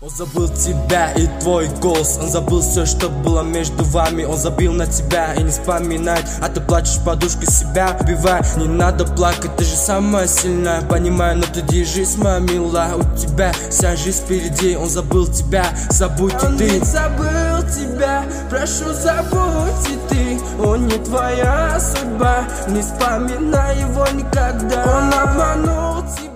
Он забыл тебя и твой голос. Он забыл все, что было между вами. Он забил на тебя и не вспоминает. А ты плачешь, подушкой себя убивай. Не надо плакать, ты же самая сильная. Понимаю, но ты держись, моя милая. У тебя вся жизнь впереди. Он забыл тебя, забудь и ты. Он ведь забыл тебя, прошу, забудь и ты. Он не твоя судьба, не вспоминай его никогда. Он обманул тебя.